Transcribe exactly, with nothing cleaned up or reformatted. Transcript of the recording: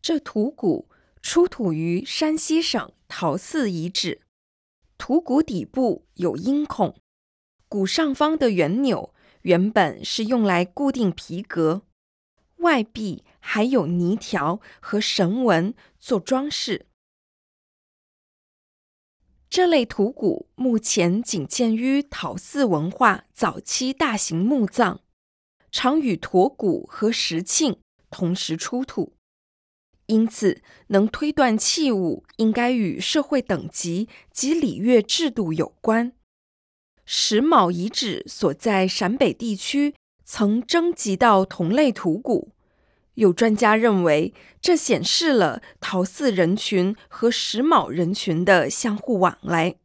这土骨出土于山西省陶寺遗址，土骨底部有阴孔，骨上方的圆钮原本是用来固定皮革，外壁还有泥条和绳纹做装饰。这类土骨目前仅见于陶寺文化早期大型墓葬，常与驼骨和石磬同时出土，因此能推断器物应该与社会等级及礼乐制度有关。石卯遗址所在陕北地区曾征集到同类土骨，有专家认为，这显示了陶寺人群和石卯人群的相互往来。